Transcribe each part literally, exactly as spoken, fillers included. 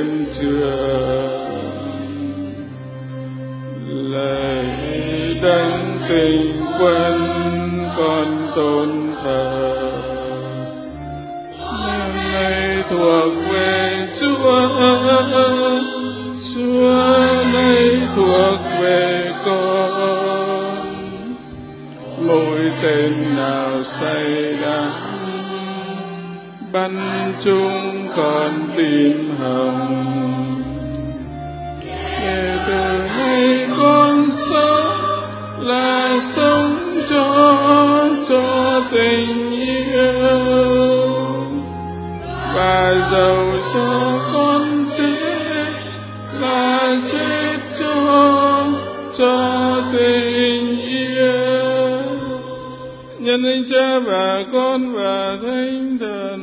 thiên trường. Lạy Đấng Tình Quân con tôn thờ, niềm này thuộc về Chúa, Chúa này thuộc về con. Mỗi tên nào say đắm bắn chúng con tim hồng, kể từ nay con sống là sống cho cho tình yêu, và dầu cho con chết là chết cho cho tình yêu. Nhân danh Cha và Con và Thánh Thần.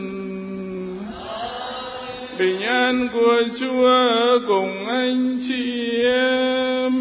Bình an của Chúa ở cùng anh chị em.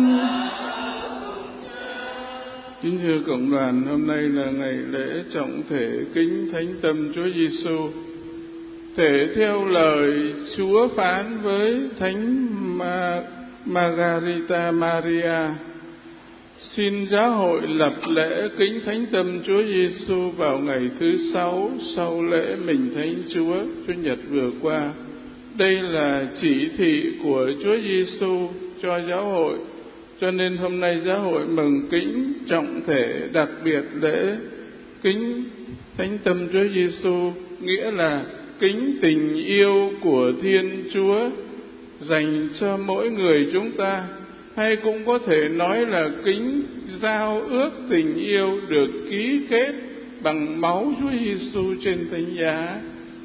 Kính thưa cộng đoàn, hôm nay là ngày lễ trọng thể kính Thánh Tâm Chúa Giêsu. Thể theo lời Chúa phán với Thánh Margarita Maria, xin giáo hội lập lễ kính Thánh Tâm Chúa Giêsu vào ngày thứ sáu sau lễ Mình Thánh Chúa Chủ nhật vừa qua. Đây là chỉ thị của Chúa Giêsu cho giáo hội, cho nên hôm nay giáo hội mừng kính trọng thể đặc biệt lễ kính Thánh Tâm Chúa Giêsu, nghĩa là kính tình yêu của Thiên Chúa dành cho mỗi người chúng ta, hay cũng có thể nói là kính giao ước tình yêu được ký kết bằng máu Chúa Giêsu trên thánh giá.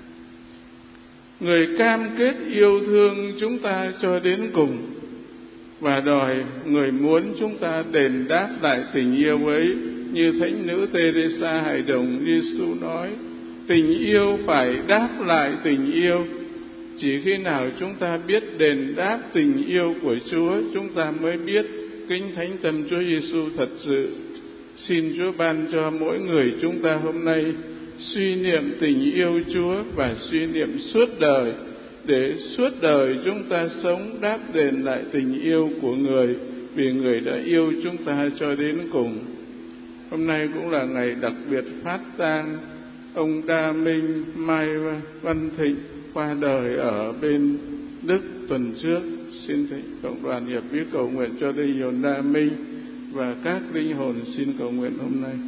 Người cam kết yêu thương chúng ta cho đến cùng và đòi người muốn chúng ta đền đáp lại tình yêu ấy, như Thánh nữ Teresa Hài Đồng Giêsu nói, tình yêu phải đáp lại tình yêu. Chỉ khi nào chúng ta biết đền đáp tình yêu của Chúa, chúng ta mới biết kính Thánh Tâm Chúa Giêsu thật sự. Xin Chúa ban cho mỗi người chúng ta hôm nay suy niệm tình yêu Chúa và suy niệm suốt đời, để suốt đời chúng ta sống đáp đền lại tình yêu của người, vì người đã yêu chúng ta cho đến cùng. Hôm nay cũng là ngày đặc biệt phát tang ông Đa Minh Mai Văn Thịnh, qua đời ở bên Đức tuần trước. Xin thầy cộng đoàn hiệp biết cầu nguyện cho linh hồn Đa Minh và các linh hồn xin cầu nguyện hôm nay.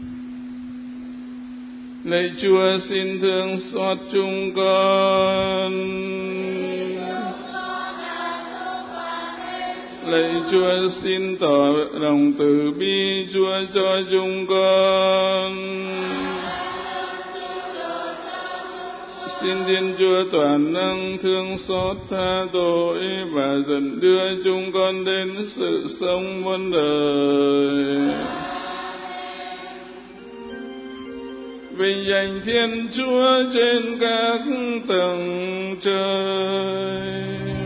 Lạy Chúa, xin thương xót chúng con. Lạy Chúa, xin tỏ lòng từ bi Chúa cho chúng con. Xin Thiên Chúa toàn năng thương xót tha tội và dẫn đưa chúng con đến sự sống muôn đời. Vinh danh Thiên Chúa trên các tầng trời.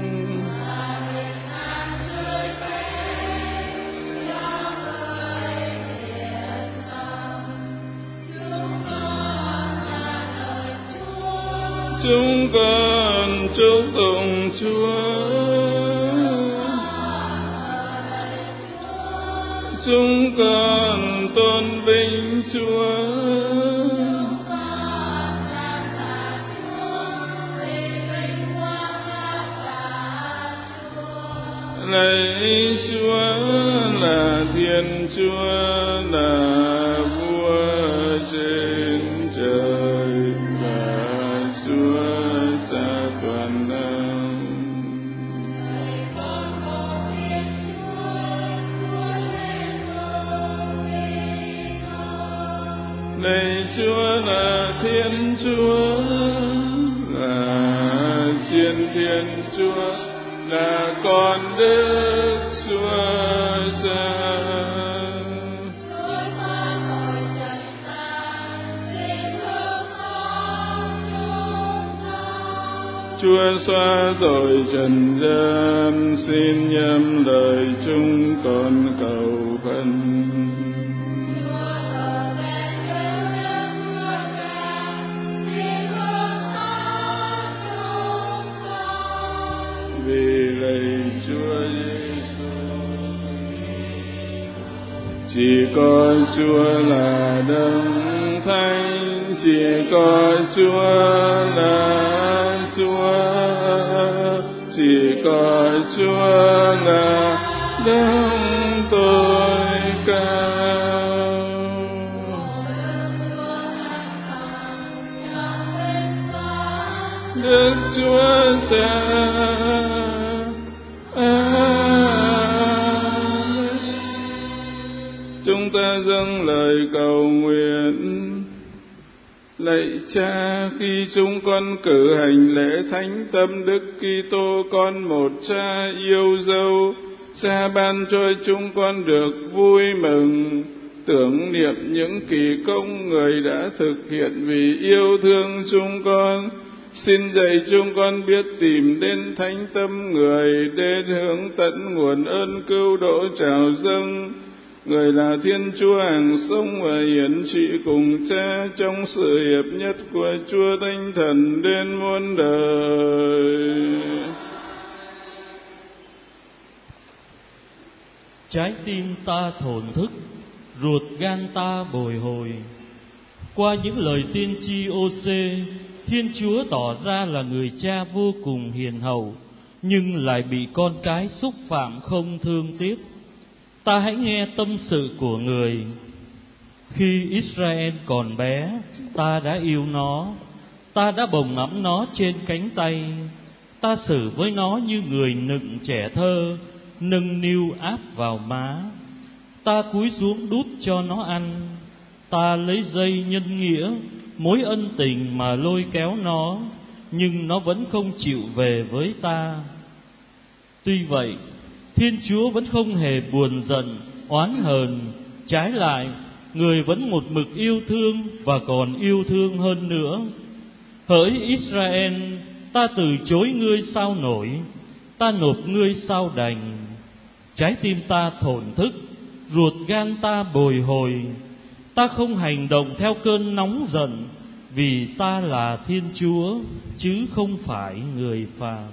Chúng con chúc tụng Chúa. Chúng con tôn vinh Chúa. Lạy Chúa là Thiên Chúa, là vua trên trời và Chúa cha toàn năng. Lạy Chúa là Thiên Chúa, là trên Thiên Chúa, là con Đức Chúa Cha. Chúa xóa tội trần gian, xin nhậm lời chúng con cầu khẩn. chỉ có Chúa là đấng thánh, chỉ có Chúa là Chúa, chỉ có Chúa là đấng tối cao. Đức Chúa Cha, chúng ta dâng lời cầu nguyện. Lạy Cha, khi chúng con cử hành lễ thánh tâm Đức Kitô con một Cha yêu dấu, Cha ban cho chúng con được vui mừng, tưởng niệm những kỳ công Người đã thực hiện vì yêu thương chúng con. Xin dạy chúng con biết tìm đến thánh tâm Người để hướng tận nguồn ơn cứu độ trào dâng. Người là Thiên Chúa hàng sống và hiển trị cùng Cha trong sự hiệp nhất của Chúa Thánh Thần đến muôn đời. Trái tim ta thổn thức, ruột gan ta bồi hồi. Qua những lời tiên tri Ô-sê, Thiên Chúa tỏ ra là người cha vô cùng hiền hậu, nhưng lại bị con cái xúc phạm không thương tiếc. Ta hãy nghe tâm sự của Người. Khi Israel còn bé, ta đã yêu nó, ta đã bồng ẵm nó trên cánh tay. Ta xử với nó như người nựng trẻ thơ, nâng niu áp vào má. Ta cúi xuống đút cho nó ăn. Ta lấy dây nhân nghĩa, mối ân tình mà lôi kéo nó, nhưng nó vẫn không chịu về với ta. Tuy vậy, Thiên Chúa vẫn không hề buồn giận, oán hờn. Trái lại, Người vẫn một mực yêu thương và còn yêu thương hơn nữa. Hỡi Israel, ta từ chối ngươi sao nổi, ta nộp ngươi sao đành. Trái tim ta thổn thức, ruột gan ta bồi hồi. Ta không hành động theo cơn nóng giận, vì ta là Thiên Chúa, chứ không phải người phàm.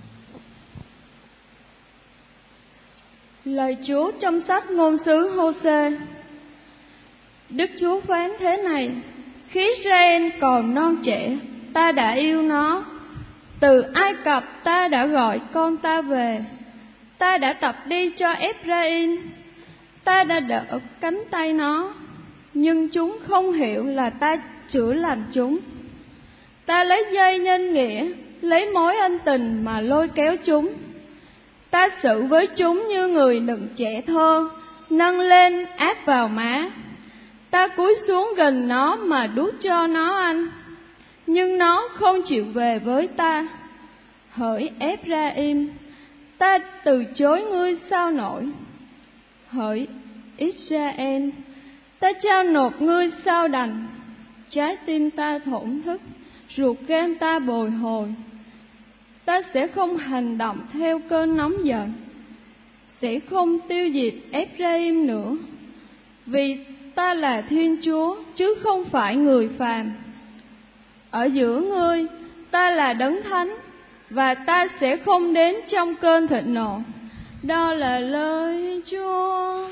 Lời Chúa trong sách ngôn sứ Hô-sê. Đức Chúa phán thế này: khi Israel còn non trẻ, ta đã yêu nó. Từ Ai Cập ta đã gọi con ta về. Ta đã tập đi cho Ephraim. Ta đã đỡ cánh tay nó, nhưng chúng không hiểu là ta chữa lành chúng. Ta lấy dây nhân nghĩa, lấy mối ân tình mà lôi kéo chúng. Ta xử với chúng như người nựng trẻ thơ, nâng lên áp vào má. Ta cúi xuống gần nó mà đút cho nó ăn, nhưng nó không chịu về với ta. Hỡi Ephraim, ta từ chối ngươi sao nổi. Hỡi Israel, ta trao nộp ngươi sao đành. Trái tim ta thổn thức, ruột gan ta bồi hồi. Ta sẽ không hành động theo cơn nóng giận, sẽ không tiêu diệt Ephraim nữa, vì ta là Thiên Chúa chứ không phải người phàm. Ở giữa ngươi, ta là đấng thánh, và ta sẽ không đến trong cơn thịnh nộ. Đó là lời Chúa.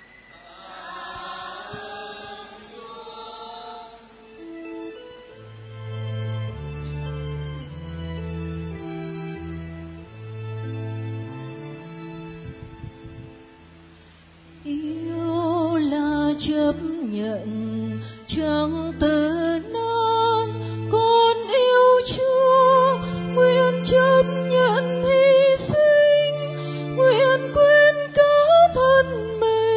Yêu là chấp nhận chẳng từ nan, con yêu Chúa nguyện chấp nhận hy sinh, nguyện quên cả thân mình.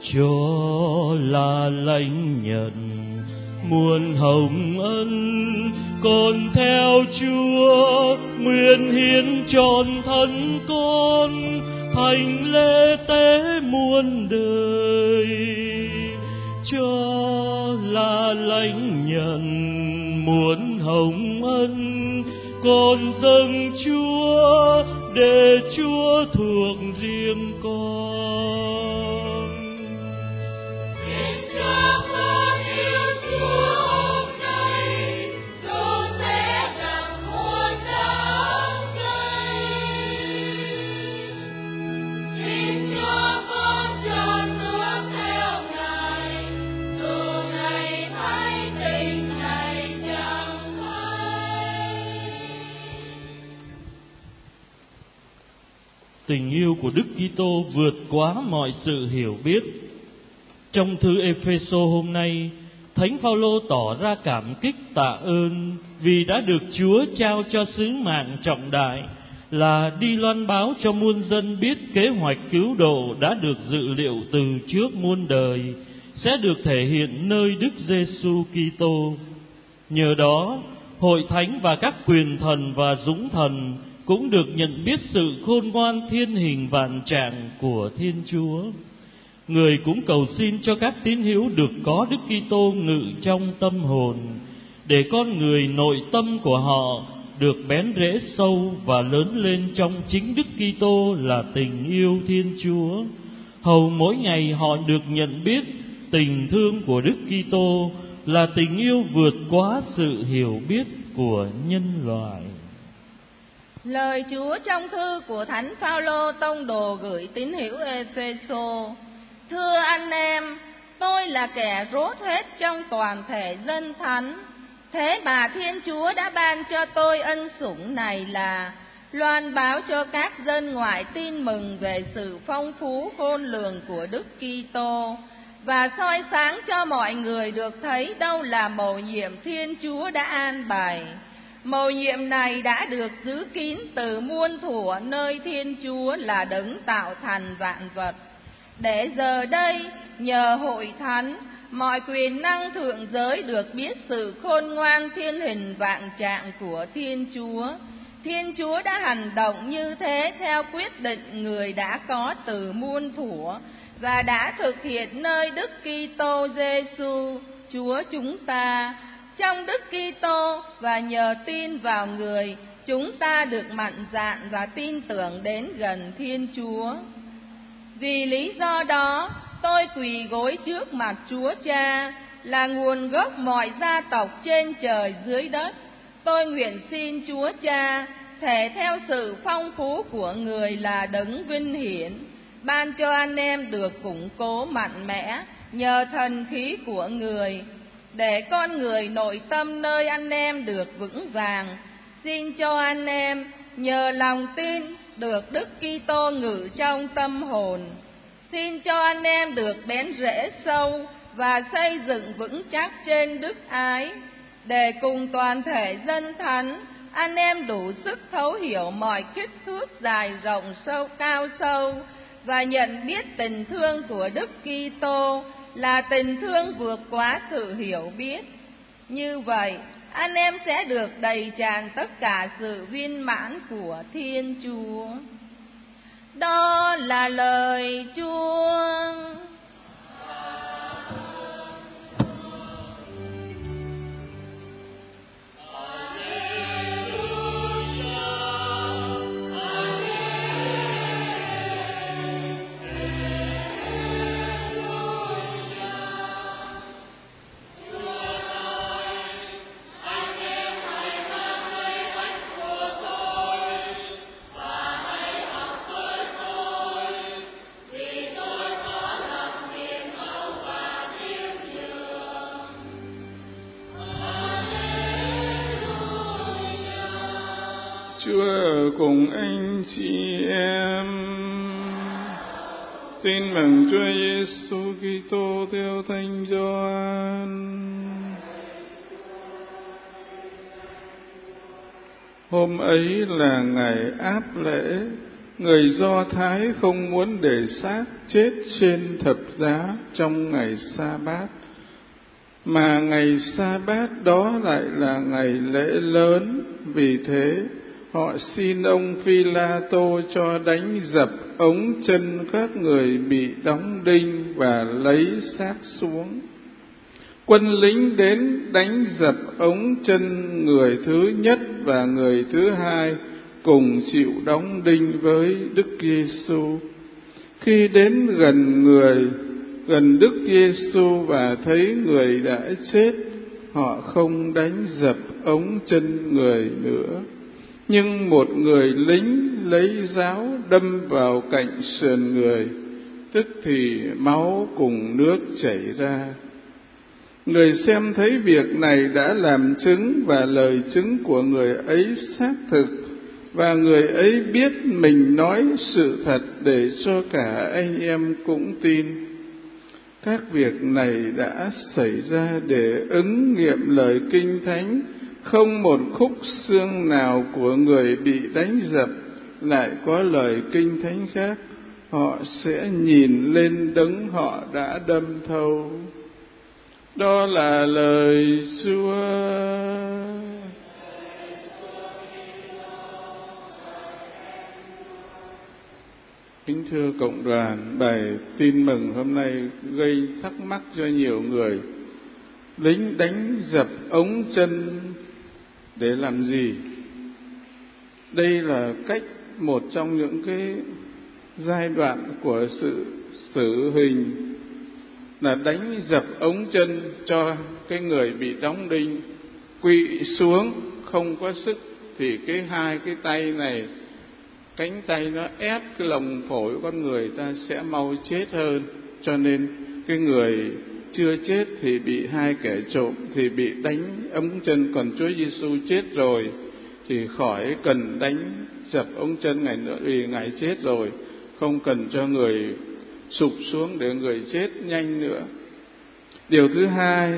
cho là lãnh nhận muôn hồng ân. Con theo Chúa nguyện hiến trọn thân con, thành lễ tế muôn đời, cho là lãnh nhận muôn hồng ân. Con dâng Chúa để Chúa thuộc riêng con. Xin cho con yêu Chúa hôm nay, dù sẽ gặp muôn đắng cay. Xin cho con trọn bước theo Ngài, dù ngày thay tình này chẳng phai. Tình yêu của Đức Kitô vượt quá mọi sự hiểu biết. Trong thư Ê-phê-sô hôm nay, Thánh Phaolô tỏ ra cảm kích tạ ơn vì đã được Chúa trao cho sứ mạng trọng đại là đi loan báo cho muôn dân biết kế hoạch cứu độ đã được dự liệu từ trước muôn đời sẽ được thể hiện nơi Đức Giê-xu Kitô. Nhờ đó, hội thánh và các quyền thần và dũng thần cũng được nhận biết sự khôn ngoan thiên hình vạn trạng của Thiên Chúa. Người cũng cầu xin cho các tín hữu được có Đức Kitô ngự trong tâm hồn, để con người nội tâm của họ được bén rễ sâu và lớn lên trong chính Đức Kitô là tình yêu Thiên Chúa. Hầu mỗi ngày họ được nhận biết tình thương của Đức Kitô là tình yêu vượt quá sự hiểu biết của nhân loại. Lời Chúa trong thư của Thánh Phaolô tông đồ gửi tín hữu Ê-phê-sô. Thưa anh em, tôi là kẻ rốt hết trong toàn thể dân thánh. Thế mà Thiên Chúa đã ban cho tôi ân sủng này là loan báo cho các dân ngoại tin mừng về sự phong phú khôn lường của Đức Kitô, và soi sáng cho mọi người được thấy đâu là mầu nhiệm Thiên Chúa đã an bài. Mầu nhiệm này đã được giữ kín từ muôn thuở nơi Thiên Chúa là đấng tạo thành vạn vật, để giờ đây nhờ hội thánh, mọi quyền năng thượng giới được biết sự khôn ngoan thiên hình vạn trạng của Thiên Chúa. Thiên Chúa đã hành động như thế theo quyết định Người đã có từ muôn thuở, và đã thực hiện nơi Đức Kitô Giê-xu Chúa chúng ta. Trong Đức Kitô và nhờ tin vào Người, chúng ta được mạnh dạn và tin tưởng đến gần Thiên Chúa. Vì lý do đó, tôi quỳ gối trước mặt Chúa Cha, là nguồn gốc mọi gia tộc trên trời dưới đất. Tôi nguyện xin Chúa Cha, thể theo sự phong phú của Người là đấng vinh hiển, ban cho anh em được củng cố mạnh mẽ nhờ thần khí của Người, để con người nội tâm nơi anh em được vững vàng. Xin cho anh em nhờ lòng tin được Đức Kitô ngự trong tâm hồn. Xin cho anh em được bén rễ sâu và xây dựng vững chắc trên đức ái, để cùng toàn thể dân thánh anh em đủ sức thấu hiểu mọi kích thước dài rộng sâu cao sâu, và nhận biết tình thương của Đức Kitô là tình thương vượt quá sự hiểu biết. Như vậy, anh em sẽ được đầy tràn tất cả sự viên mãn của Thiên Chúa. Đó là lời Chúa. Chúa ở cùng anh chị em. Tin mừng Chúa Giêsu Kitô theo Thánh Gioan. Hôm ấy là ngày áp lễ, Người Do Thái không muốn để xác chết trên thập giá trong ngày Sa-bát, mà ngày Sa-bát đó lại là ngày lễ lớn. Vì thế họ xin ông Phi-la-tô cho đánh dập ống chân các người bị đóng đinh và lấy xác xuống. Quân lính đến đánh dập ống chân người thứ nhất và người thứ hai, cùng chịu đóng đinh với Đức Giêsu. Khi đến gần người, gần Đức Giêsu và thấy người đã chết, họ không đánh dập ống chân người nữa. Nhưng một người lính lấy giáo đâm vào cạnh sườn người, tức thì máu cùng nước chảy ra. Người xem thấy việc này đã làm chứng, và lời chứng của người ấy xác thực, và người ấy biết mình nói sự thật, để cho cả anh em cũng tin. Các việc này đã xảy ra để ứng nghiệm lời Kinh Thánh: không một khúc xương nào của người bị đánh dập lại có lời Kinh Thánh khác, họ sẽ nhìn lên đấng họ đã đâm thâu. Đó là lời Chúa. Kính thưa cộng đoàn, bài tin mừng hôm nay gây thắc mắc cho nhiều người. Lính đánh dập ống chân để làm gì? Đây là cách, một trong những cái giai đoạn của sự tử hình, là đánh dập ống chân cho cái người bị đóng đinh quỵ xuống không có sức, thì cái hai cái tay này, cánh tay nó ép cái lồng phổi của con người ta sẽ mau chết hơn. Cho nên cái người chưa chết thì bị hai kẻ trộm thì bị đánh ống chân, còn Chúa Giêsu chết rồi thì khỏi cần đánh dập ống chân Ngài nữa, vì Ngài chết rồi, không cần cho người sụp xuống để người chết nhanh nữa. Điều thứ hai,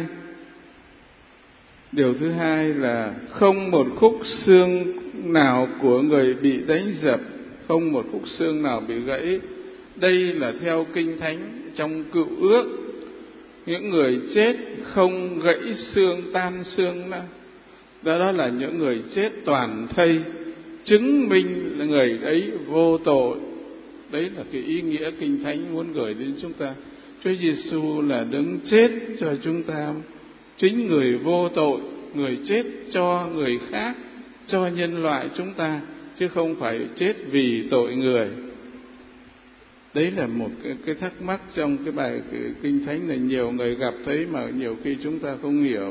điều thứ hai là không một khúc xương nào của người bị đánh dập, không một khúc xương nào bị gãy. Đây là theo Kinh Thánh trong Cựu Ước, những người chết không gãy xương, tan xương đó, đó là những người chết toàn thây, chứng minh là người ấy vô tội. Đấy là cái ý nghĩa Kinh Thánh muốn gửi đến chúng ta. Chúa Giêsu là đấng chết cho chúng ta, chính người vô tội, người chết cho người khác, cho nhân loại chúng ta, chứ không phải chết vì tội người. Đấy là một cái, cái thắc mắc trong cái bài cái Kinh Thánh này nhiều người gặp thấy mà nhiều khi chúng ta không hiểu.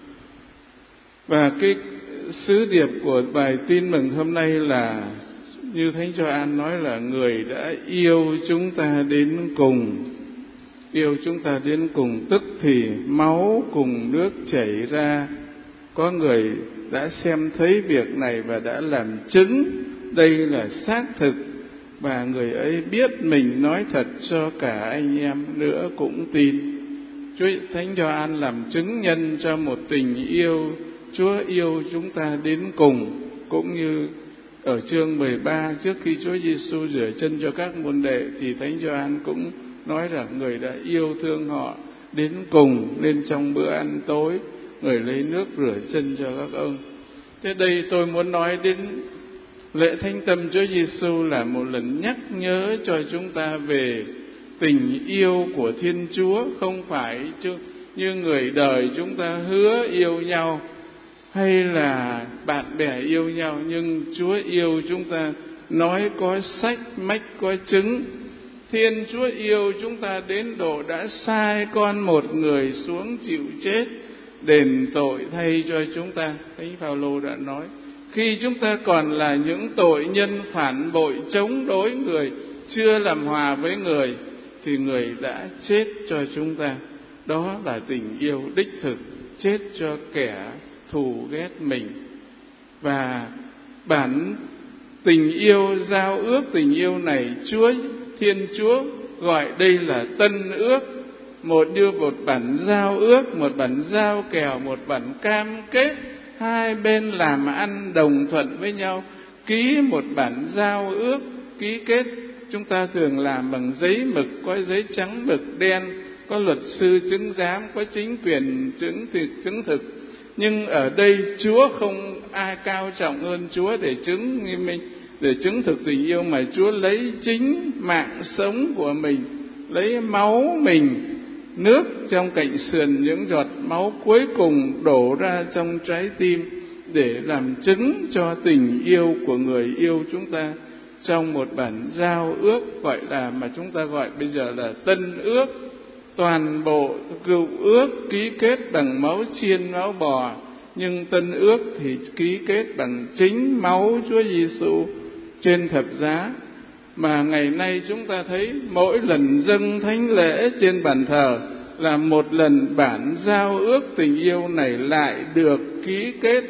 Và cái sứ điệp của bài tin mừng hôm nay là như Thánh Gioan nói, là người đã yêu chúng ta đến cùng. Yêu chúng ta đến cùng, tức thì máu cùng nước chảy ra. Có người đã xem thấy việc này và đã làm chứng đây là xác thực, và người ấy biết mình nói thật, cho cả anh em nữa cũng tin. Chúa Thánh Gioan làm chứng nhân cho một tình yêu, Chúa yêu chúng ta đến cùng. Cũng như ở chương mười ba, trước khi Chúa Giêsu rửa chân cho các môn đệ, thì Thánh Gioan cũng nói rằng người đã yêu thương họ đến cùng, nên trong bữa ăn tối người lấy nước rửa chân cho các ông. Thế đây tôi muốn nói đến lễ Thánh Tâm Chúa Giêsu là một lần nhắc nhớ cho chúng ta về tình yêu của Thiên Chúa. Không phải như người đời chúng ta hứa yêu nhau hay là bạn bè yêu nhau, nhưng Chúa yêu chúng ta nói có sách mách có chứng. Thiên Chúa yêu chúng ta đến độ đã sai con một người xuống chịu chết đền tội thay cho chúng ta. Thánh Phaolô đã nói, khi chúng ta còn là những tội nhân phản bội chống đối người, chưa làm hòa với người, thì người đã chết cho chúng ta. Đó là tình yêu đích thực, chết cho kẻ thù ghét mình. Và bản tình yêu giao ước, tình yêu này Chúa Thiên Chúa gọi đây là tân ước, một đưa một bản giao ước, một bản giao kèo, một bản cam kết, hai bên làm ăn đồng thuận với nhau, ký một bản giao ước ký kết. Chúng ta thường làm bằng giấy mực, có giấy trắng mực đen, có luật sư chứng giám, có chính quyền chứng thực, chứng thực. Nhưng ở đây Chúa không ai cao trọng hơn Chúa để chứng minh, để chứng thực tình yêu, mà Chúa lấy chính mạng sống của mình, lấy máu mình, nước trong cạnh sườn, những giọt máu cuối cùng đổ ra trong trái tim để làm chứng cho tình yêu của người yêu chúng ta trong một bản giao ước, gọi là, mà chúng ta gọi bây giờ là tân ước. Toàn bộ cựu ước ký kết bằng máu chiên, máu bò, nhưng tân ước thì ký kết bằng chính máu Chúa Giêsu trên thập giá. Mà ngày nay chúng ta thấy mỗi lần dâng thánh lễ trên bàn thờ là một lần bản giao ước tình yêu này lại được ký kết,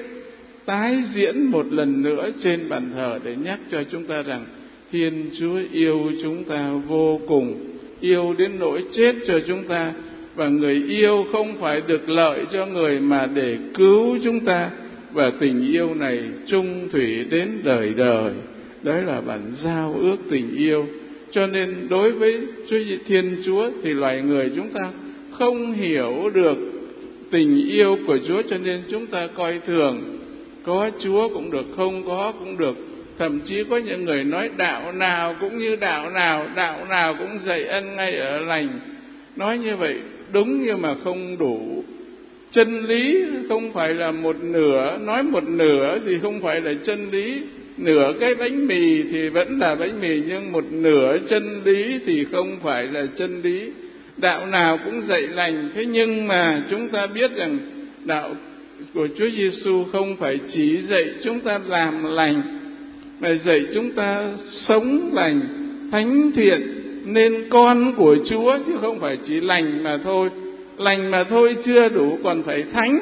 tái diễn một lần nữa trên bàn thờ để nhắc cho chúng ta rằng Thiên Chúa yêu chúng ta vô cùng, yêu đến nỗi chết cho chúng ta. Và người yêu không phải được lợi cho người mà để cứu chúng ta, và tình yêu này chung thủy đến đời đời. Đấy là bản giao ước tình yêu. Cho nên đối với Chúa Thiên Chúa thì loài người chúng ta không hiểu được tình yêu của Chúa, cho nên chúng ta coi thường. Có Chúa cũng được, không có cũng được. Thậm chí có những người nói đạo nào cũng như đạo nào, đạo nào cũng dạy ân ngay ở lành. Nói như vậy đúng nhưng mà không đủ. Chân lý không phải là một nửa, nói một nửa thì không phải là chân lý. Nửa cái bánh mì thì vẫn là bánh mì, nhưng một nửa chân lý thì không phải là chân lý. Đạo nào cũng dạy lành, thế nhưng mà chúng ta biết rằng đạo của Chúa Giêsu không phải chỉ dạy chúng ta làm lành, mà dạy chúng ta sống lành, thánh thiện, nên con của Chúa, chứ không phải chỉ lành mà thôi. Lành mà thôi chưa đủ, còn phải thánh.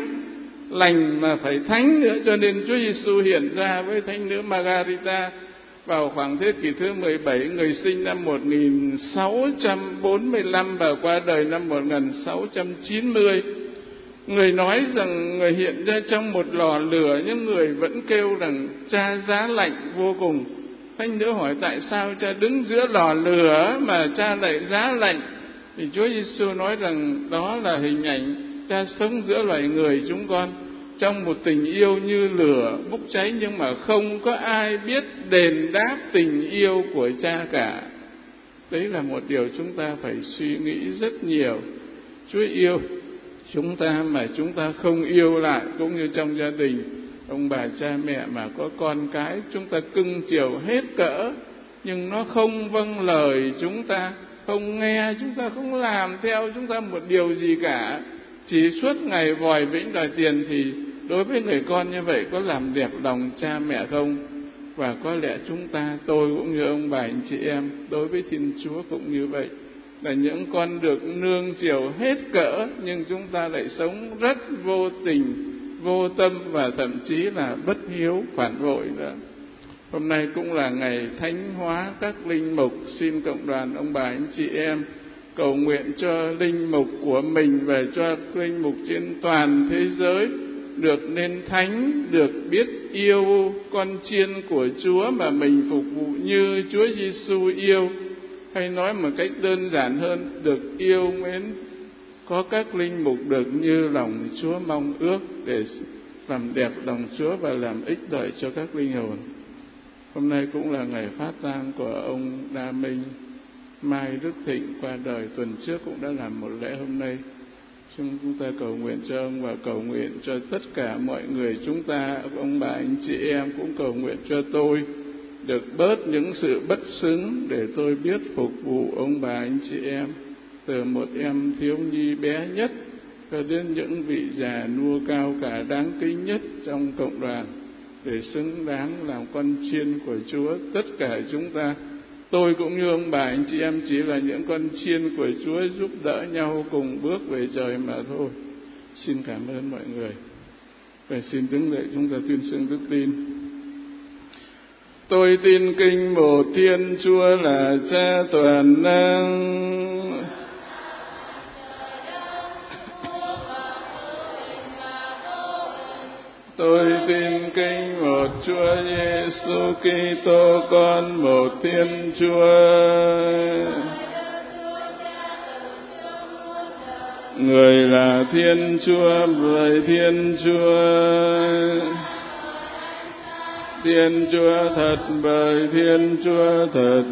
Lành mà phải thánh nữa. Cho nên Chúa Giêsu hiện ra với thánh nữ Margarita vào khoảng thế kỷ thứ mười bảy, người sinh năm một nghìn sáu trăm bốn mươi lăm và qua đời năm một nghìn sáu trăm chín mươi. Người nói rằng người hiện ra trong một lò lửa, nhưng người vẫn kêu rằng Cha giá lạnh vô cùng. Thánh nữ hỏi tại sao Cha đứng giữa lò lửa mà Cha lại giá lạnh? Thì Chúa Giêsu nói rằng đó là hình ảnh Cha sống giữa loài người chúng con trong một tình yêu như lửa bốc cháy, nhưng mà không có ai biết đền đáp tình yêu của Cha cả. Đấy là một điều chúng ta phải suy nghĩ rất nhiều. Chúa yêu chúng ta mà chúng ta không yêu lại, cũng như trong gia đình ông bà cha mẹ mà có con cái chúng ta cưng chiều hết cỡ, nhưng nó không vâng lời chúng ta, không nghe chúng ta, không làm theo chúng ta một điều gì cả, chỉ suốt ngày vòi vĩnh đòi tiền, thì đối với người con như vậy có làm đẹp lòng cha mẹ không? Và có lẽ chúng ta, tôi cũng như ông bà anh chị em, đối với Thiên Chúa cũng như vậy, là những con được nương chiều hết cỡ, nhưng chúng ta lại sống rất vô tình, vô tâm và thậm chí là bất hiếu, phản bội nữa. Hôm nay cũng là ngày thánh hóa các linh mục. Xin cộng đoàn ông bà anh chị em cầu nguyện cho linh mục của mình và cho linh mục trên toàn thế giới được nên thánh, được biết yêu con chiên của Chúa mà mình phục vụ như Chúa Giêsu yêu. Hay nói một cách đơn giản hơn, được yêu mến, có các linh mục được như lòng Chúa mong ước để làm đẹp lòng Chúa và làm ích lợi cho các linh hồn. Hôm nay cũng là ngày phát tang của ông Đa Minh Mai Đức Thịnh, qua đời tuần trước cũng đã làm một lễ hôm nay. Chúng ta cầu nguyện cho ông và cầu nguyện cho tất cả mọi người chúng ta, ông bà anh chị em cũng cầu nguyện cho tôi được bớt những sự bất xứng để tôi biết phục vụ ông bà anh chị em, từ một em thiếu nhi bé nhất cho đến những vị già nua cao cả đáng kính nhất trong cộng đoàn, để xứng đáng làm con chiên của Chúa. Tất cả chúng ta, tôi cũng như ông bà anh chị em chỉ là những con chiên của Chúa, giúp đỡ nhau cùng bước về trời mà thôi. Xin cảm ơn mọi người. Và xin đứng dậy chúng ta tuyên xưng đức tin. Tôi tin kinh một Thiên Chúa là Cha toàn năng, Tôi tin kính một Chúa Giêsu Kitô, con một Thiên Chúa, người là Thiên Chúa bởi Thiên Chúa, Thiên Chúa thật bởi Thiên Chúa thật.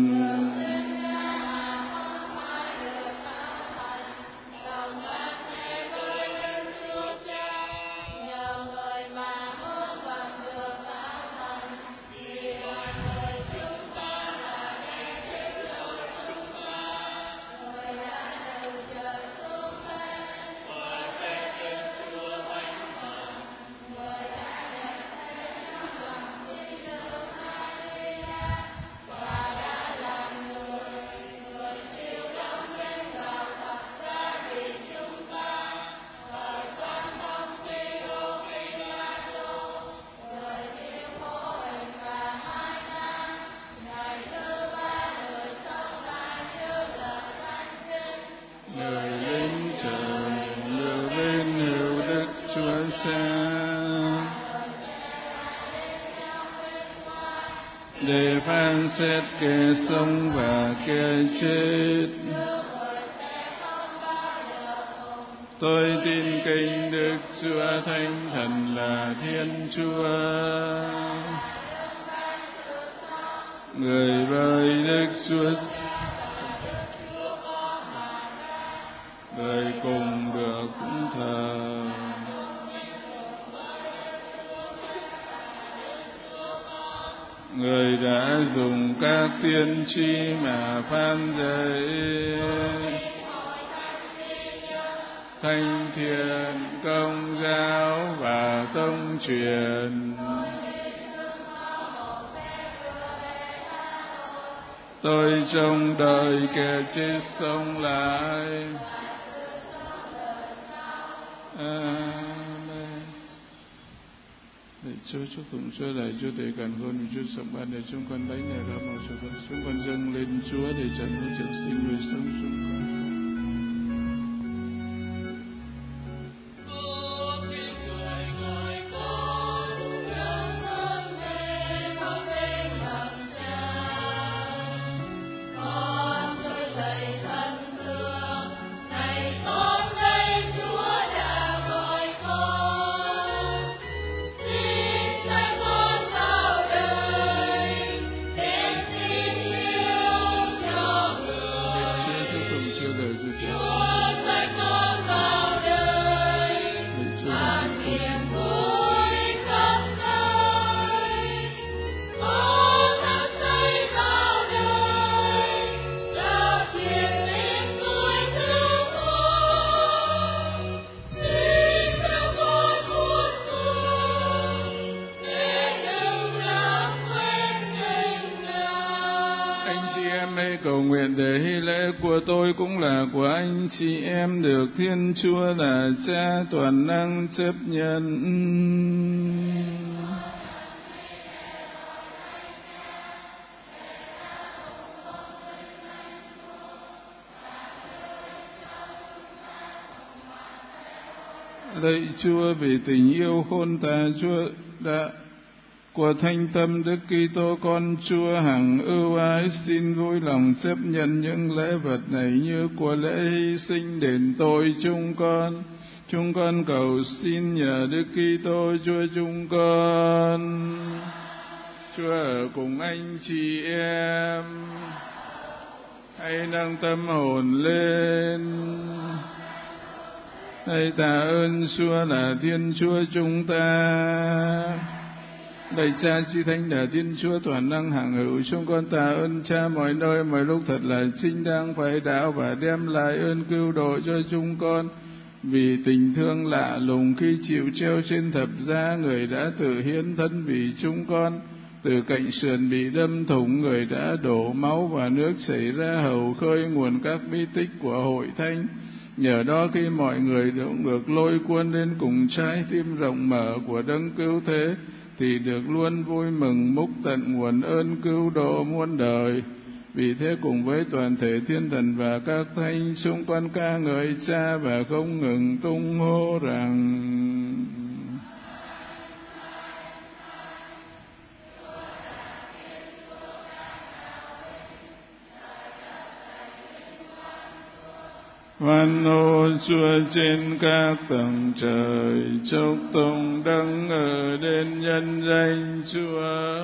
Để phán xét kẻ sống và kẻ chết. Tôi tin kính Đức Chúa Thánh Thần là Thiên Chúa, người với Đức Chúa, người cùng được thờ. Người đã dùng các tiên tri mà phán dạy Thánh Thiện, Công giáo và Tông truyền. Tôi trông đợi kẻ chết sống lại. Amen. Lạy Chúa, chúc tụng Chúa, lạy Chúa để càn khôn vì Chúa sống ban để chúng con lấy này ra màu cho con, chúng con dâng lên Chúa để trần hương trần sinh người sống chúng con. Cầu nguyện để hy lễ của tôi cũng là của anh chị em được Thiên Chúa là Cha toàn năng chấp nhận. Lạy Chúa, vì tình yêu khôn tả Chúa đã của Thánh Tâm Đức Kitô con Chúa hằng ưu ái, xin vui lòng chấp nhận những lễ vật này như của lễ hy sinh đền tội chúng con. Chúng con cầu xin nhờ Đức Kitô Chúa chúng con. Chúa ở cùng anh chị em, hãy nâng tâm hồn lên. Hãy tạ ơn Chúa là Thiên Chúa chúng ta. Lạy Cha Chi Thánh là Thiên Chúa toàn năng hằng hữu, chúng con tạ ơn Cha mọi nơi mọi lúc thật là chính đáng phải đạo và đem lại ơn cứu độ cho chúng con. Vì tình thương lạ lùng khi chịu treo trên thập giá, người đã tự hiến thân vì chúng con. Từ cạnh sườn bị đâm thủng, người đã đổ máu và nước chảy ra hầu khơi nguồn các bí tích của hội thánh. Nhờ đó khi mọi người đổ ngược lôi cuốn lên cùng trái tim rộng mở của Đấng Cứu Thế, thì được luôn vui mừng múc tận nguồn ơn cứu độ muôn đời. Vì thế cùng với toàn thể thiên thần và các thánh, chúng con ca ngợi Cha và không ngừng tung hô rằng: Hoan hô Chúa trên các tầng trời, chúc tụng Đấng ở đến nhân danh Chúa.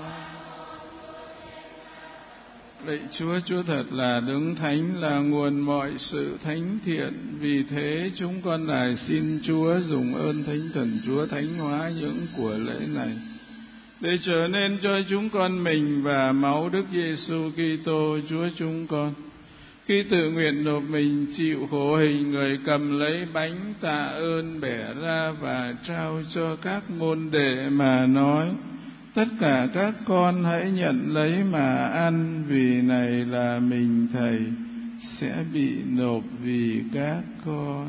Lạy Chúa, Chúa thật là Đấng Thánh, là nguồn mọi sự thánh thiện. Vì thế chúng con lại xin Chúa dùng ơn Thánh Thần Chúa thánh hóa những của lễ này, để trở nên cho chúng con mình và máu Đức Giêsu Kitô Chúa chúng con. Khi tự nguyện nộp mình chịu khổ hình, Người cầm lấy bánh tạ ơn, bẻ ra và trao cho các môn đệ mà nói: tất cả các con hãy nhận lấy mà ăn, vì này là mình Thầy sẽ bị nộp vì các con.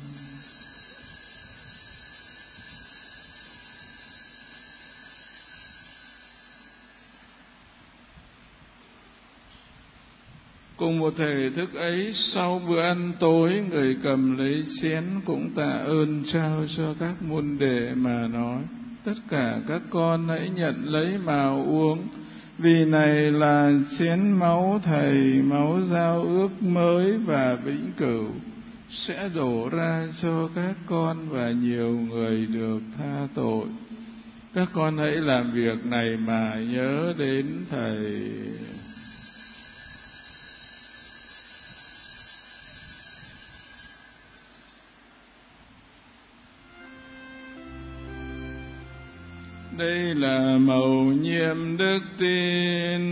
Cùng một thể thức ấy, sau bữa ăn tối, Người cầm lấy chén cũng tạ ơn trao cho các môn đệ mà nói: tất cả các con hãy nhận lấy mà uống, vì này là chén máu Thầy, máu giao ước mới và vĩnh cửu, sẽ đổ ra cho các con và nhiều người được tha tội. Các con hãy làm việc này mà nhớ đến Thầy. Đây là mầu nhiệm đức tin.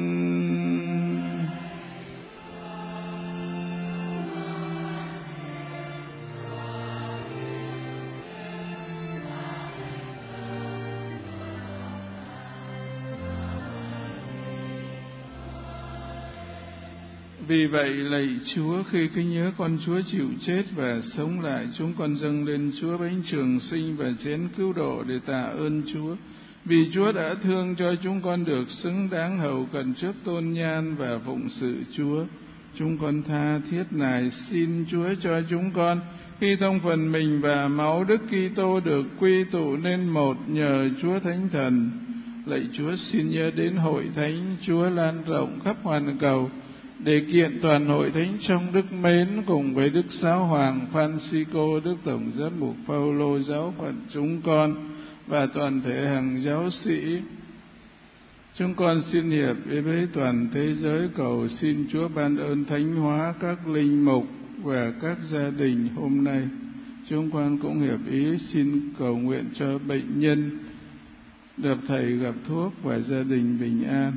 Vì vậy, lạy Chúa, khi kính nhớ con Chúa chịu chết và sống lại, chúng con dâng lên Chúa bánh trường sinh và chén cứu độ để tạ ơn Chúa. Vì Chúa đã thương cho chúng con được xứng đáng hầu cận trước tôn nhan và phụng sự Chúa, chúng con tha thiết nài xin Chúa cho chúng con, khi thông phần mình và máu Đức Kitô, được quy tụ nên một nhờ Chúa Thánh Thần. Lạy Chúa, xin nhớ đến hội thánh Chúa lan rộng khắp hoàn cầu, để kiện toàn hội thánh trong đức mến, cùng với Đức Giáo Hoàng Francisco, Đức Tổng Giám mục Phaolô, giáo phận chúng con và toàn thể hàng giáo sĩ. Chúng con xin hiệp ý với toàn thế giới cầu xin Chúa ban ơn thánh hóa các linh mục và các gia đình hôm nay. Chúng con cũng hiệp ý xin cầu nguyện cho bệnh nhân được Thầy gặp thuốc và gia đình bình an.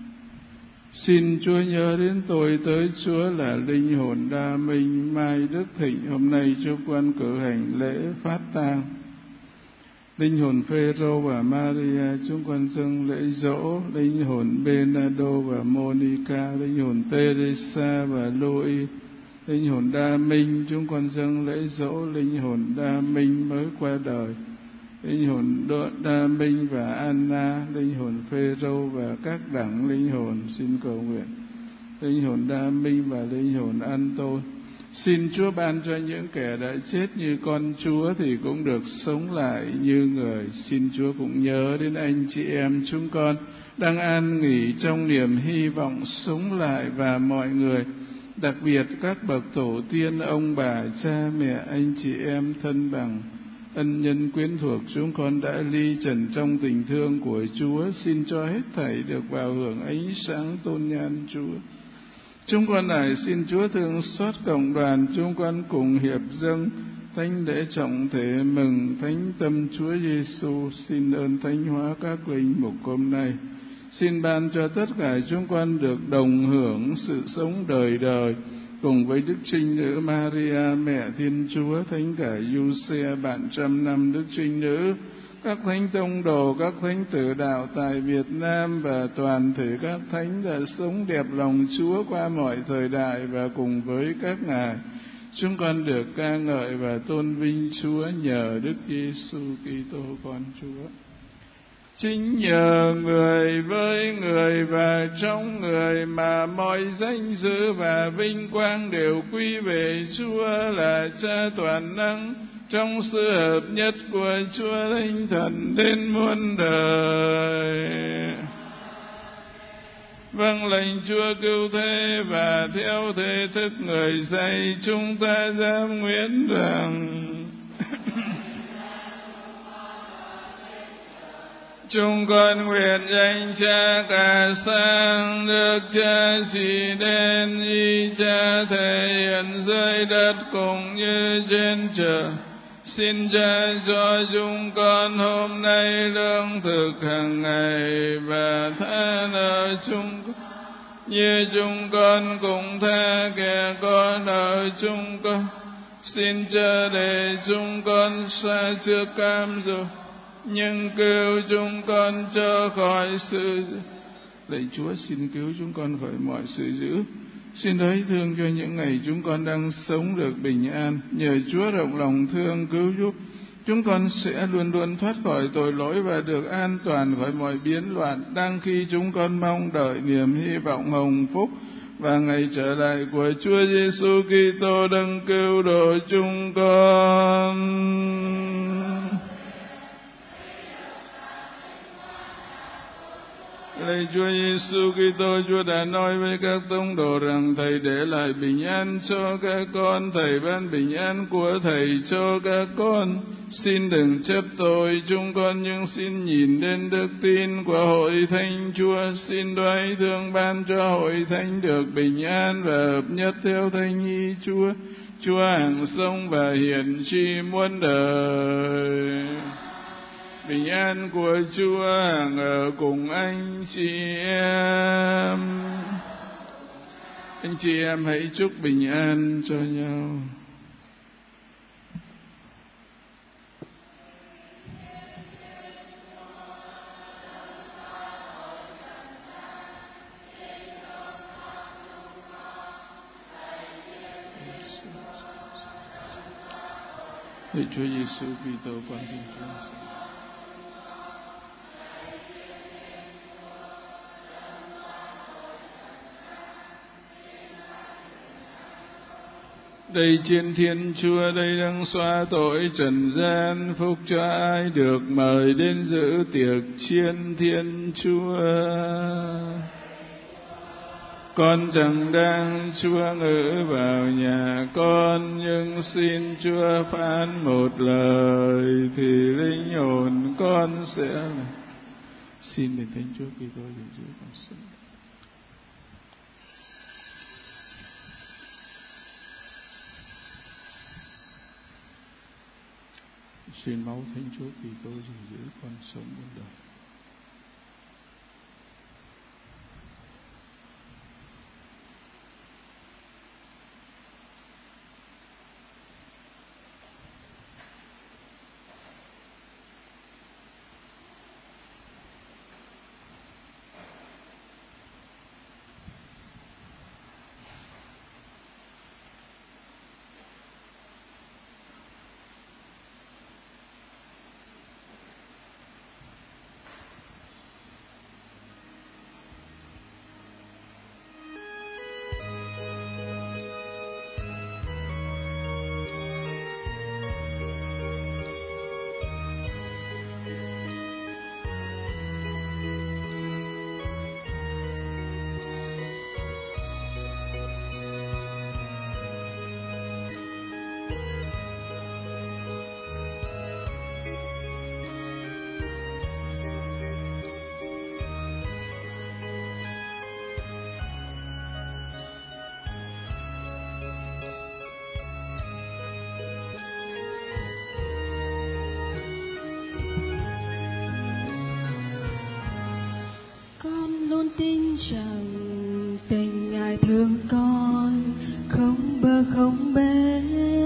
Xin Chúa nhớ đến tôi tới Chúa là linh hồn Đa Minh, Mai Đức Thịnh. Hôm nay chúng con cử hành lễ phát tang linh hồn Phêrô và Maria. Chúng con dâng lễ dỗ linh hồn Bernardo và Monica, linh hồn Teresa và Louis, linh hồn Đa Minh. Chúng con dâng lễ dỗ linh hồn Đa Minh mới qua đời, linh hồn Đa Minh và Anna, linh hồn Phêrô và các đẳng linh hồn xin cầu nguyện, linh hồn Đa Minh và linh hồn An-tôn. Xin Chúa ban cho những kẻ đã chết như con Chúa thì cũng được sống lại như người. Xin Chúa cũng nhớ đến anh chị em chúng con đang an nghỉ trong niềm hy vọng sống lại, và mọi người, đặc biệt các bậc tổ tiên, ông bà, cha mẹ, anh chị em thân bằng, ân nhân quyến thuộc chúng con đã ly trần trong tình thương của Chúa. Xin cho hết thảy được vào hưởng ánh sáng tôn nhan Chúa. Chúng con lại xin Chúa thương xót cộng đoàn chúng con cùng hiệp dâng thánh lễ trọng thể mừng thánh tâm Chúa Giêsu. Xin ơn thánh hóa các linh mục hôm nay. Xin ban cho tất cả chúng con được đồng hưởng sự sống đời đời cùng với Đức Trinh Nữ Maria, Mẹ Thiên Chúa, Thánh cả Giuse, bạn trăm năm Đức Trinh Nữ, các thánh tông đồ, các thánh tử đạo tại Việt Nam và toàn thể các thánh đã sống đẹp lòng Chúa qua mọi thời đại, và cùng với các ngài chúng con được ca ngợi và tôn vinh Chúa nhờ Đức Giêsu Kitô con Chúa. Chính nhờ người, với người và trong người mà mọi danh dự và vinh quang đều quy về Chúa là Cha toàn năng, trong sự hợp nhất của Chúa Thánh Thần đến muôn đời. Vâng lệnh Chúa cứu thế, và theo thế thức người dạy chúng ta dám nguyện rằng chúng con nguyện danh Cha cả sang, Đức Cha chỉ đến, ý Cha thể hiện dưới đất cũng như trên trời. Xin Cha cho chúng con hôm nay lương thực hàng ngày, và tha nợ chúng con như chúng con cũng tha kẻ có nợ chúng con. Xin Cha để chúng con xa trước cam dỗ, nhưng cứu chúng con cho khỏi sự dữ. Lạy Chúa xin cứu chúng con khỏi mọi sự dữ. Xin đới thương cho những ngày chúng con đang sống được bình an. Nhờ Chúa rộng lòng thương cứu giúp, chúng con sẽ luôn luôn thoát khỏi tội lỗi và được an toàn khỏi mọi biến loạn, đang khi chúng con mong đợi niềm hy vọng hồng phúc và ngày trở lại của Chúa Giêsu Kitô đấng cứu độ chúng con. Lạy Chúa Giêsu Kitô, Chúa đã nói với các tông đồ rằng Thầy để lại bình an cho các con, Thầy ban bình an của Thầy cho các con. Xin đừng chấp tội chúng con, nhưng xin nhìn đến đức tin của hội thánh Chúa. Xin đoái thương ban cho hội thánh được bình an và hợp nhất theo thánh ý Chúa. Chúa hằng sống và hiển tri muôn đời. Bình an của Chúa hằng ở cùng anh chị em. Anh chị em hãy chúc bình an cho nhau. Lạy Chúa Giêsu Kitô, con tin Chúa. Đây trên Thiên Chúa, đây đang xóa tội trần gian, phúc cho ai được mời đến dự tiệc chiên Thiên Chúa. Con chẳng đang Chúa ngự vào nhà con, nhưng xin Chúa phán một lời thì linh hồn con sẽ. Xin đền thánh Chúa Kitô hiện giữ con sống. Xin máu thánh Chúa Kitô gìn giữ con sống muôn đời. Tin rằng tình Ngài thương con không bờ không bến.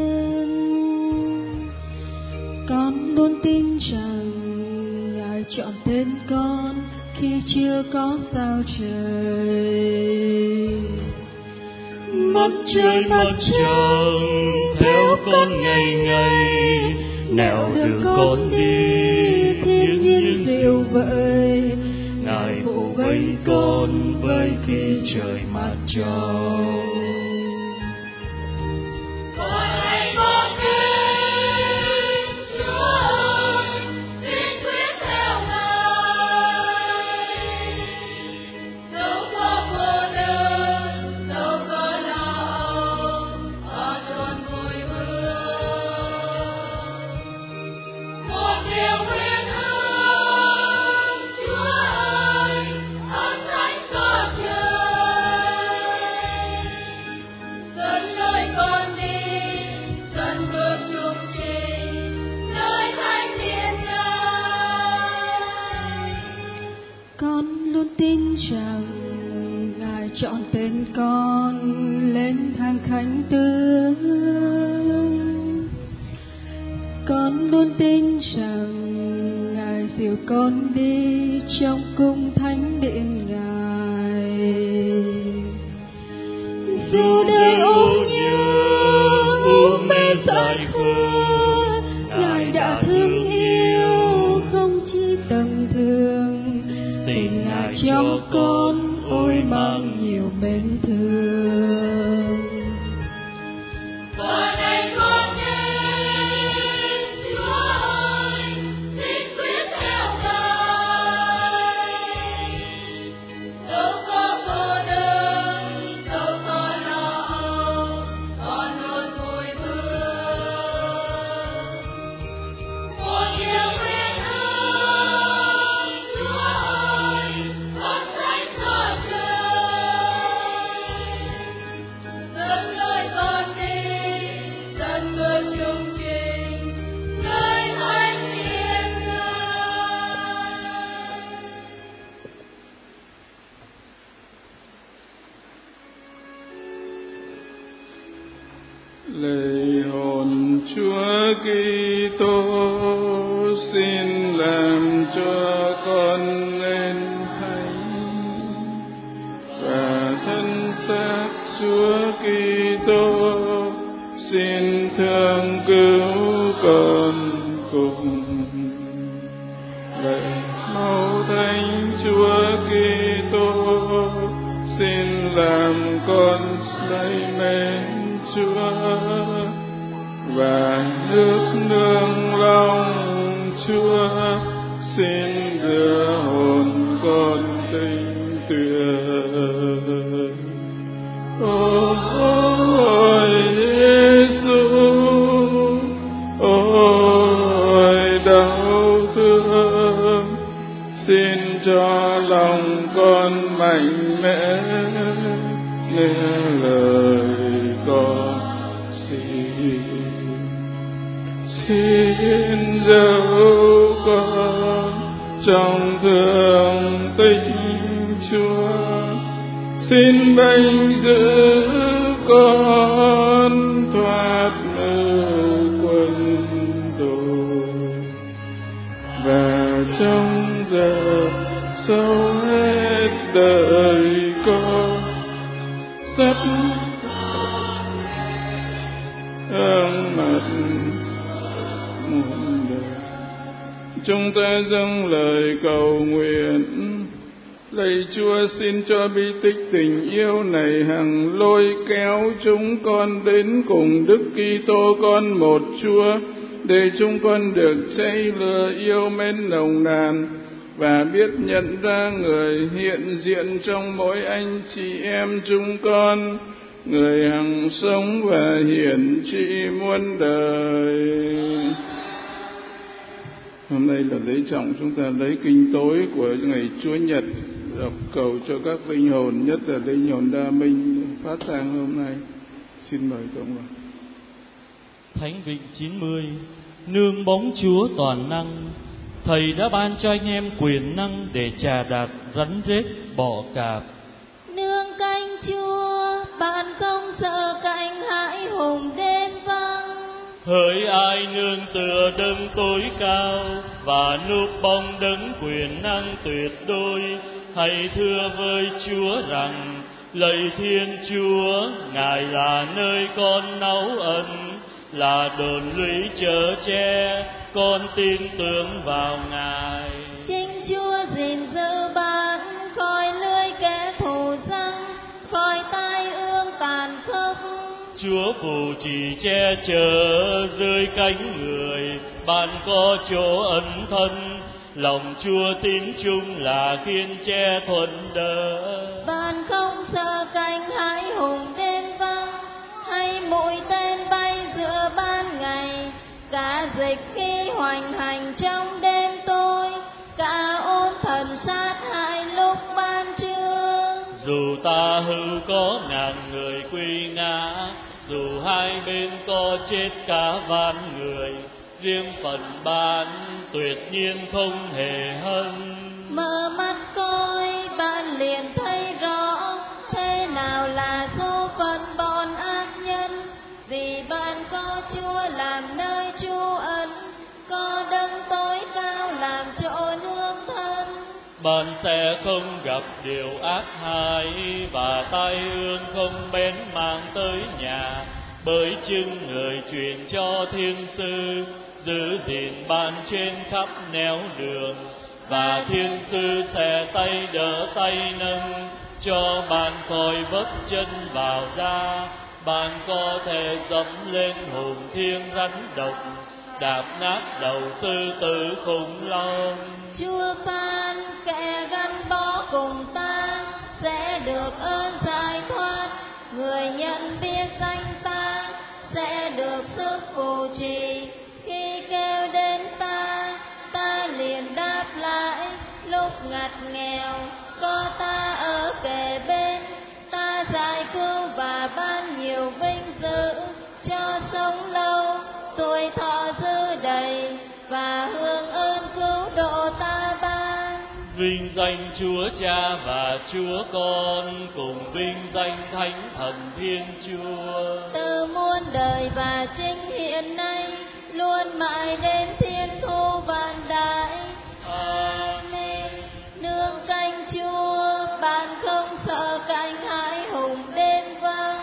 Con luôn tin rằng Ngài chọn tên con khi chưa có sao trời. Mặt trời mặt trăng theo con ngày ngày, nẻo đường con đi thiên nhiên diệu vợi. Ngài phụ vây con với khi trời mặt trăng. Hãy subscribe cho tin rằng Ngài dìu con đi trong cung thánh điện Ngài. Dù đời ô nhớ u mê dại khờ, Ngài đã thương yêu không chỉ tầm thường. Tình Ngài cho con ôi mang nhiều mến thương. Và này con đến Chúa ơi, xin quyết theo Ngài. Dẫu có cô đơn, dẫu có lo âu, con luôn vui vương. Con yêu mến ơn Chúa ơi, con thánh cho trời. Dẫn lời con đi, dẫn bước chung trình, nơi thánh điện Ngài. Lạy hồn Chúa Kitô, xin làm cho con lên thánh, và thân xác Chúa Kitô xin thương cứu con cùng. Lạy máu thánh Chúa Kitô, xin làm con say mến Chúa, và nước nương lòng Chúa xin đưa hồn con tinh tuyệt. Ôi Giêsu, ôi đau thương, xin cho lòng con mạnh mẽ nghe lời con xin. Xin dấu con trong thương tình Chúa, xin bênh giữ con thoát mưu quân đồ, và trong giờ sâu hết đời con sắp hướng mặt muôn đời. Chúng ta dâng lời cầu nguyện. Lạy Chúa, xin cho bi tích tình yêu này hằng lôi kéo chúng con đến cùng Đức Kitô con một Chúa, để chúng con được cháy lửa yêu mến nồng nàn và biết nhận ra người hiện diện trong mỗi anh chị em chúng con, người hằng sống và hiển trị muôn đời. Hôm nay là lễ trọng, chúng ta lấy kinh tối của ngày Chúa Nhật đọc cầu cho các linh hồn, nhất là linh hồn Đa Minh phát tang hôm nay. Xin mời cộng đoàn. Thánh Vịnh chín mươi, nương bóng Chúa toàn năng, Thầy đã ban cho anh em quyền năng để chà đạp rắn rết bọ cạp. Nương canh Chúa, bạn không sợ cảnh hãi hùng đêm vắng. Hỡi ai nương tựa đấng tối cao và núp bóng đấng quyền năng tuyệt đối, hãy thưa với Chúa rằng: lạy Thiên Chúa, Ngài là nơi con náu ẩn, là đồn lũy chở che, con tin tưởng vào Ngài. Chính Chúa gìn giữ bạn khỏi lưỡi kẻ thù răng, khỏi tai ương tàn khốc. Chúa phù trì che chở dưới cánh người, bạn có chỗ ẩn thân. Lòng Chúa tín chung là khiên che thuận đỡ. Bạn không sợ cảnh hãi hùng đêm vắng, hay mũi tên bay giữa ban ngày, cả dịch khi hoành hành trong đêm tối, cả ôn thần sát hại lúc ban trưa. Dù ta hư có ngàn người quy ngã, dù hai bên có chết cả vạn người, riêng phần bạn tuyệt nhiên không hề hân. Mở mắt coi, bạn liền thấy rõ thế nào là số phận bọn ác nhân, vì bạn có Chúa làm nơi trú ẩn, có Đấng sẽ không gặp điều ác hại, và tai ương không bén mảng tới nhà, bởi chưng người truyền cho thiên sư giữ gìn bạn trên khắp nẻo đường, và thiên sư sẽ tay đỡ tay nâng cho bạn khỏi vấp chân vào ra. Bạn có thể dẫm lên hồn thiên rắn độc, đạp nát đầu sư tử khủng long. Chúa ban kẻ gắn bó cùng ta sẽ được ơn giải thoát, người nhận biết danh ta sẽ được sức phù trì. Khi kêu đến ta, ta liền đáp lại, lúc ngặt nghèo có ta ở kề bên. Ta giải cứu và ban nhiều vinh dự, cho sống lâu, tuổi thọ dư đầy, và hưởng ơn cứu độ ta ban. Vinh danh Chúa Cha và Chúa Con, cùng vinh danh Thánh Thần Thiên Chúa, từ muôn đời và chính hiện nay, luôn mãi đến thiên thu vạn đại. Amen. Nương canh Chúa, bạn không sợ cảnh hãi hùng đến vắng.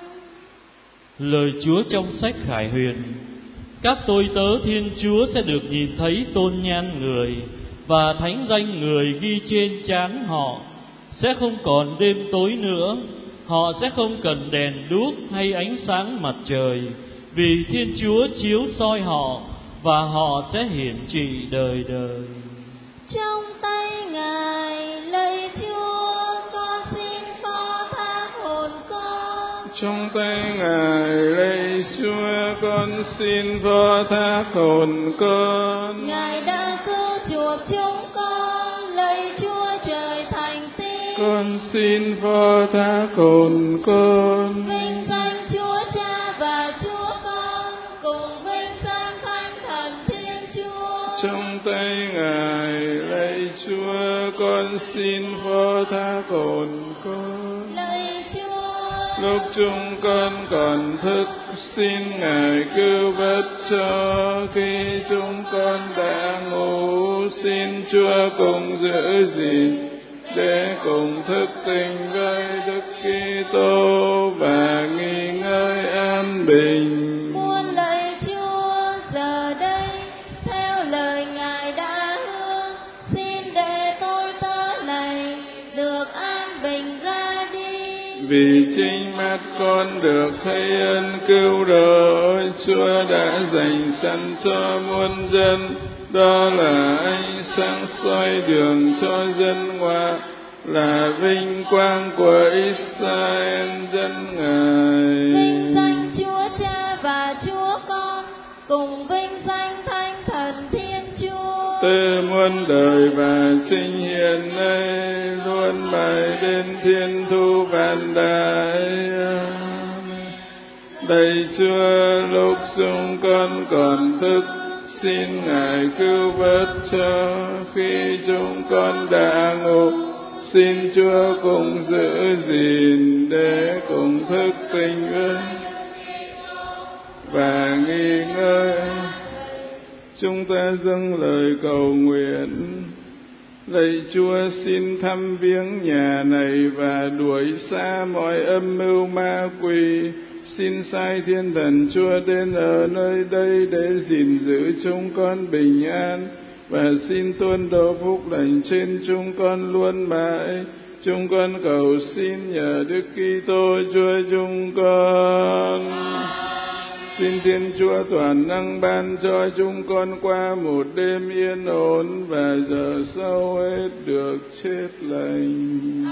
Lời Chúa trong sách Khải Huyền: các tôi tớ Thiên Chúa sẽ được nhìn thấy tôn nhan người, và thánh danh người ghi trên trán họ. Sẽ không còn đêm tối nữa, họ sẽ không cần đèn đuốc hay ánh sáng mặt trời, vì Thiên Chúa chiếu soi họ, và họ sẽ hiển trị đời đời. Trong tay Ngài lạy Chúa, con xin phó thác hồn con. Trong tay Ngài lạy Chúa, con xin phó thác hồn con. Ngài đã cứu chuộc chúng con, lạy Chúa trời thành tín. Con xin phó thác hồn con. Vinh danh Chúa Cha và Chúa Con, cùng vinh danh Thánh Thần Thiên Chúa. Trong tay Ngài lạy Chúa, con xin phó thác hồn con. Lạy Chúa, lúc chúng con còn thức, xin Ngài cứu vớt cho. Khi chúng con đã ngủ, xin Chúa cùng giữ gìn, để cùng thức tỉnh với Đức Kitô và nghỉ ngơi an bình. muôn lạy Chúa, giờ đây theo lời Ngài đã hứa, xin để tôi tớ này được an bình ra đi. Vì chính mắt con được thấy ơn cứu độ Chúa đã dành sẵn cho muôn dân, đó là ánh sáng soi đường cho dân ngoại, là vinh quang của Israel dân Ngài. Vinh danh Chúa Cha và Chúa Con, cùng vinh danh Thánh Thần Thiên Chúa, từ muôn đời và chính hiện nay, luôn mãi đến thiên thu vạn đại. Lạy Chúa, lúc chúng con còn thức, xin Ngài cứu vớt cho. Khi chúng con đã ngủ, xin Chúa cùng giữ gìn, để cùng thức tỉnh với và nghỉ ngơi. Chúng ta dâng lời cầu nguyện. Lạy Chúa, xin thăm viếng nhà này và đuổi xa mọi âm mưu ma quỷ. Xin sai Thiên Thần Chúa đến ở nơi đây để gìn giữ chúng con bình an, và xin tuôn đổ phúc lành trên chúng con luôn mãi. Chúng con cầu xin nhờ Đức Kitô Chúa chúng con. Xin Thiên Chúa toàn năng ban cho chúng con qua một đêm yên ổn, và giờ sau hết được chết lành.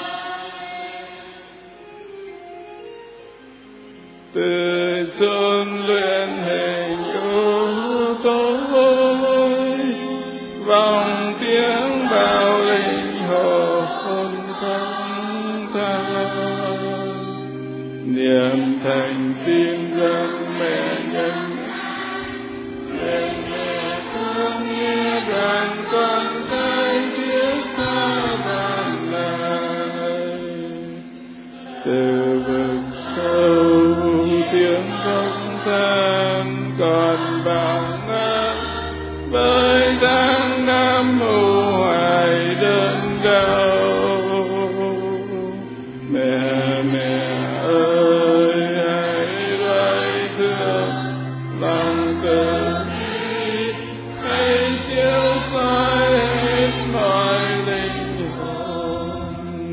Từ chốn luyện hình yêu tôi, vòng tiếng bao linh hồn không than, niềm thành tin dân mẹ nhân, lên mẹ thương nghĩa đoàn con cái phía xa vạn lại. Từ vực sâu tiếng không than còn bao ngát, với tháng năm u hoài đơn lòng từ bi hãy chiếu soi hết mọi linh hồn.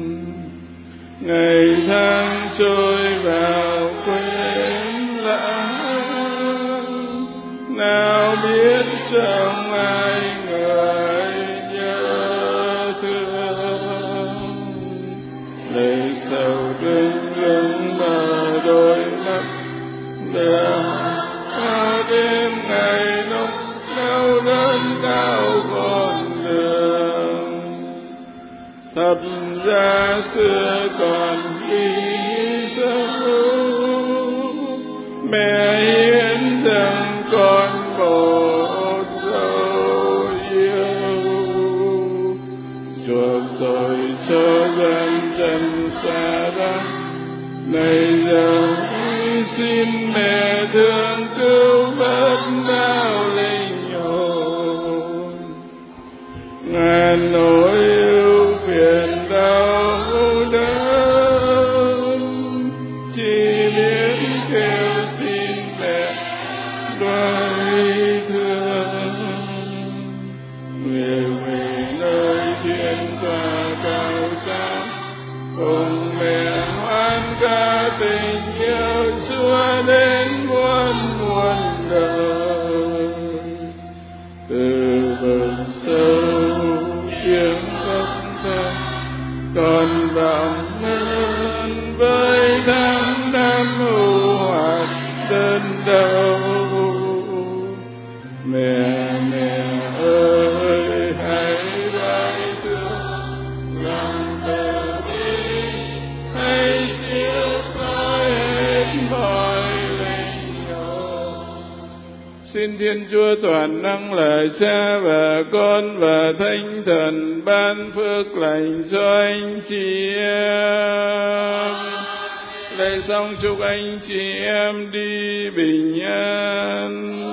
Ngày tháng trôi vào quên lãng, nào biết trong ai người nhớ thương. Lời sầu rưng rưng mở đôi mắt, bao đêm ngày lúc đau đớn cao con đường. Thật ra xưa còn đi dấu, mẹ hiến dâng con một dấu yêu, chuộc tội cho dân trần xa đó. Này giờ xin mẹ thương cứu vớt bao linh hồn, ngàn nỗi ưu phiền đau đớn, chỉ biết kêu xin mẹ đoái thương. Về về nơi thiên tòa cao sang, cùng mẹ hoan ca tình yêu Chúa đến muôn muôn đời. Từ vực sâu tiếng khóc than còn vọng hơn, với tháng năm u hoài đơn đau. Mẹ mẹ ơi hãy đoái thương, lòng từ bi hãy chiếu soi hết mọi linh hồn. Xin Thiên Chúa toàn năng là Cha và Con và Thánh Thần ban phước lành cho anh chị em. Lạy xong chúc anh chị em đi bình an.